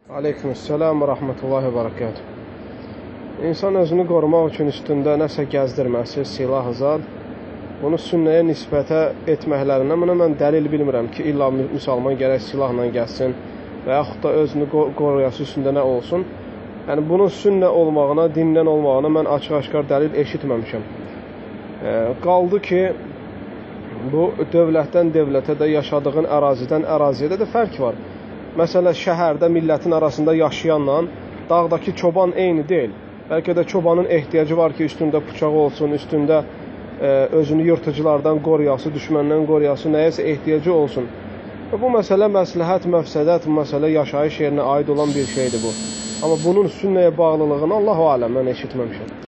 Aleykümselam və rahmetullahi və barakatuh. İnsan özünü qorumaq üçün üstündə nəsə gəzdirməsi, silah, zad, bunu sünnəyə nisbətə etməklərindən buna mən dəlil bilmirəm ki, illa müsəlman gərək silahla gəlsin və yaxud da özünü qoruyası üstündə nə olsun. Yəni, bunun sünnə olmağına, dindən olmağına mən açıq-aşkar dəlil eşitməmişəm. Qaldı ki, bu dövlətdən dövlətə də, yaşadığın ərazidən əraziyə də fərq var. Məsələn, şəhərdə millətin arasında yaşayanla dağdakı çoban eyni deyil. Bəlkə də çobanın ehtiyacı var ki, üstündə bıçağı olsun, üstündə özünü yırtıcılardan qoruyası, düşməndən qoruyası, nəyəsə ehtiyacı olsun. Bu məsələ məsləhət, məfsədət, məsələ yaşayış yerinə aid olan bir şeydir bu. Amma bunun sünnəyə bağlılığını Allah-u aləm mən eşitməmişəm.